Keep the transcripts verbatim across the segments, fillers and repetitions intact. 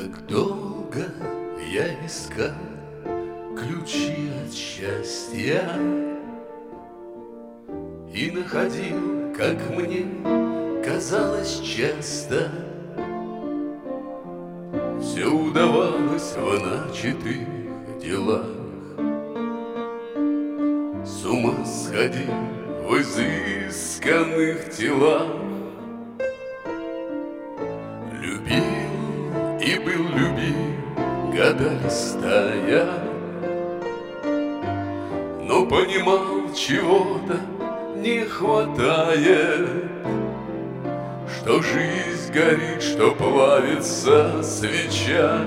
Так долго я искал ключи от счастья и находил, как мне казалось часто, все удавалось в начатых делах. С ума сходил в изысканных телах, любил и был любим, года листая, но понимал, чего-то не хватает, что жизнь горит, что плавится свеча,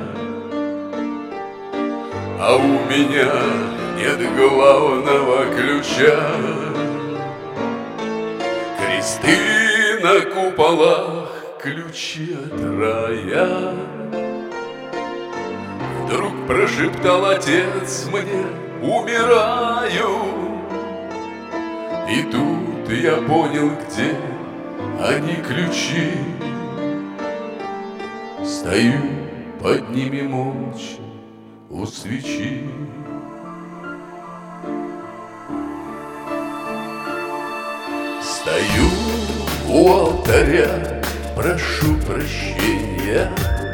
а у меня нет главного ключа. Кресты на куполах, ключи от рая. Вдруг прошептал отец мне: умираю. И тут я понял, где они, ключи. Стою под ними молча у свечи. Стою у алтаря, прошу прощения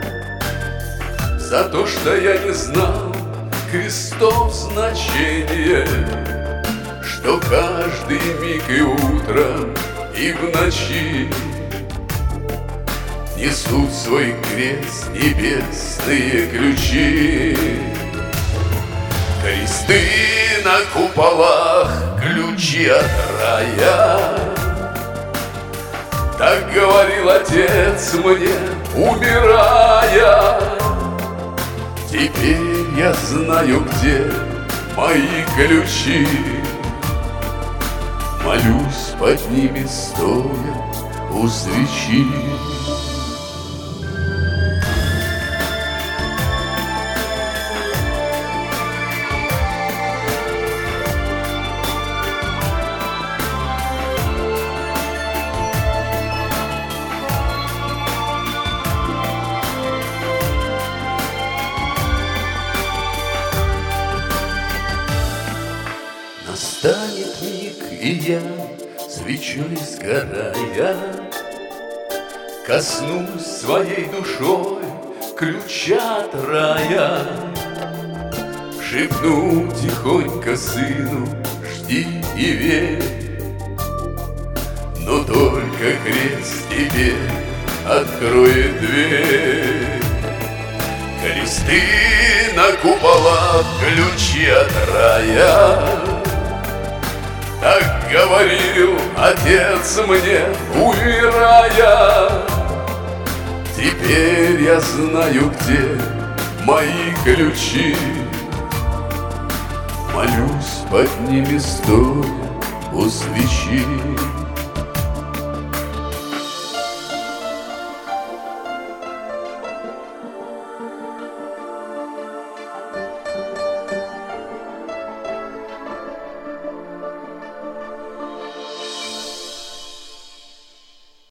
за то, что я не знал крестов значения, что каждый миг и утром, и в ночи несут свой крест небесные ключи. Кресты на куполах, ключи от рая. Так говорил отец мне, умирая. Теперь я знаю, где мои ключи. Молюсь под ними, стоя у свечи. Настанет миг, и я, свечой сгорая, коснусь своей душой ключа от рая. Шепну тихонько сыну: жди и верь, но только крест тебе откроет дверь. Кресты на куполах, ключи от рая. Так говорил отец мне, умирая. Теперь я знаю, где мои ключи. Молюсь под ними, стоя у свечи.